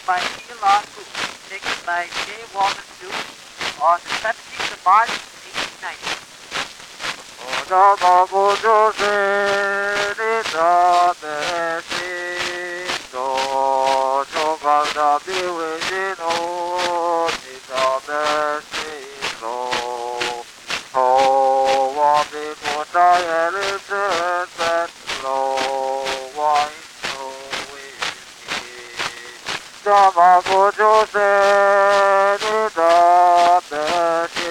by Sheila Cook, taken by J. Walter Duke on the 17th of March, 1890. おだまご女性にためしとちょがだびうじのにためしろほわびこたえるつせろわいといきたまご女性にためし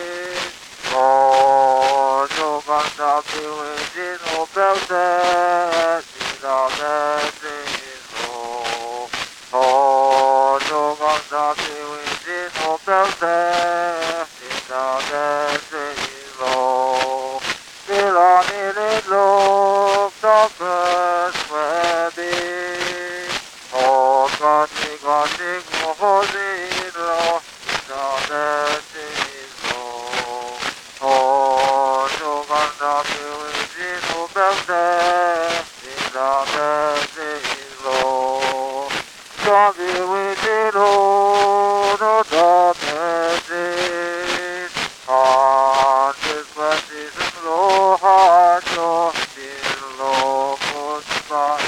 Ganda Biwiji no Belde, Sida Besino. Oh, Ganda Biwiji no Belde, Sida Besino. Sila Nili Look, the first wedding. Oh, Gati Gati Mohozino, Sida Besino. Oh, Ganda Biwiji no Belde, Sida Besino. Gandhi Biwiji no Damesin. On this season, lo hacho, lo kuspa.